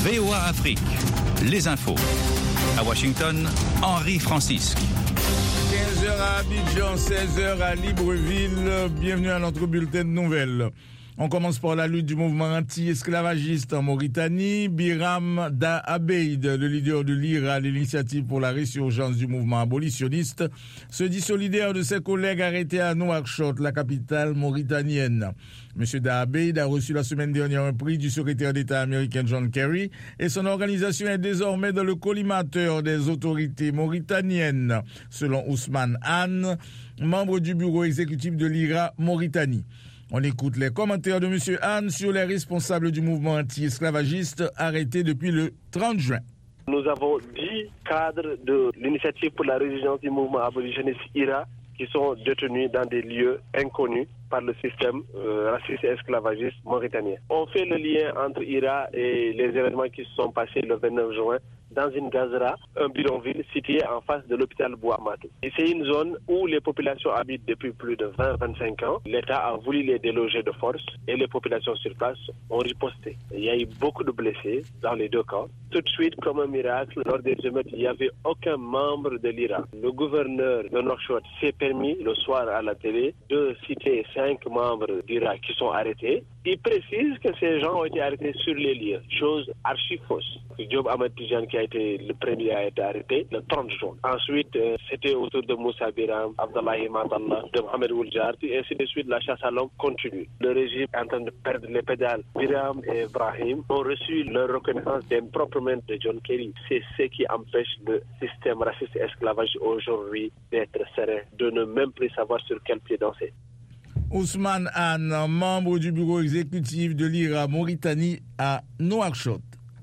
VOA Afrique, les infos. À Washington, Henri Francisque. 15h à Abidjan, 16h à Libreville. Bienvenue à notre bulletin de nouvelles. On commence par la lutte du mouvement anti-esclavagiste en Mauritanie. Biram Da Abeid, le leader de l'IRA, l'initiative pour la résurgence du mouvement abolitionniste, se dit solidaire de ses collègues arrêtés à Nouakchott, la capitale mauritanienne. M. Da Abeid a reçu la semaine dernière un prix du secrétaire d'État américain John Kerry et son organisation est désormais dans le collimateur des autorités mauritaniennes, selon Ousmane Anne, membre du bureau exécutif de l'IRA Mauritanie. On écoute les commentaires de M. Anne sur les responsables du mouvement anti-esclavagiste arrêtés depuis le 30 juin. Nous avons 10 cadres de l'initiative pour la résilience du mouvement abolitionniste IRA qui sont détenus dans des lieux inconnus par le système raciste et esclavagiste mauritanien. On fait le lien entre IRA et les événements qui se sont passés le 29 juin dans une gazera, un bidonville situé en face de l'hôpital Bouamadou. Et c'est une zone où les populations habitent depuis plus de 20-25 ans. L'État a voulu les déloger de force et les populations sur place ont riposté. Il y a eu beaucoup de blessés dans les deux camps. Tout de suite, comme un miracle, lors des émeutes, il n'y avait aucun membre de l'IRA. Le gouverneur de Nouakchott s'est permis, le soir à la télé, de citer 5 membres d'IRA qui sont arrêtés. Il précise que ces gens ont été arrêtés sur les lieux, chose archi fausse. Diop Ahmed Tidiane, qui a été le premier, a été arrêté le 30 juin. Ensuite, c'était autour de Moussa Biram, Abdallahi Matallah, de Mohamed Ouldjart, et ainsi de suite, la chasse à l'homme continue. Le régime est en train de perdre les pédales. Biram et Ibrahim ont reçu leur reconnaissance d'improprement de John Kerry. C'est ce qui empêche le système raciste et esclavagiste aujourd'hui d'être serein, de ne même plus savoir sur quel pied danser. Ousmane Anne, membre du bureau exécutif de l'IRA Mauritanie à Nouakchott.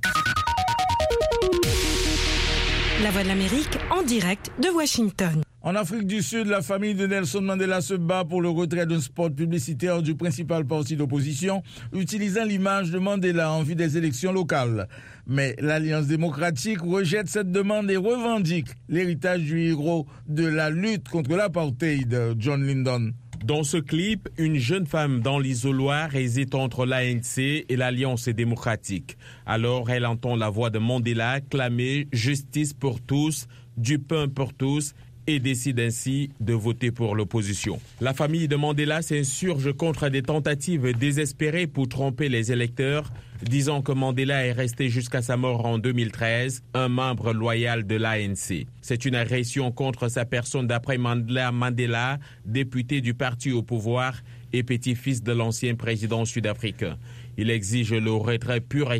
La Voix de l'Amérique en direct de Washington. En Afrique du Sud, la famille de Nelson Mandela se bat pour le retrait d'un spot publicitaire du principal parti d'opposition, utilisant l'image de Mandela en vue des élections locales. Mais l'Alliance démocratique rejette cette demande et revendique l'héritage du héros de la lutte contre l'apartheid, John Lyndon. Dans ce clip, une jeune femme dans l'isoloir hésite entre l'ANC et l'Alliance démocratique. Alors, elle entend la voix de Mandela clamer « Justice pour tous, du pain pour tous » et décide ainsi de voter pour l'opposition. La famille de Mandela s'insurge contre des tentatives désespérées pour tromper les électeurs, disant que Mandela est resté jusqu'à sa mort en 2013 un membre loyal de l'ANC. C'est une agression contre sa personne d'après Mandela, député du parti au pouvoir et petit-fils de l'ancien président sud-africain. Il exige le retrait pur et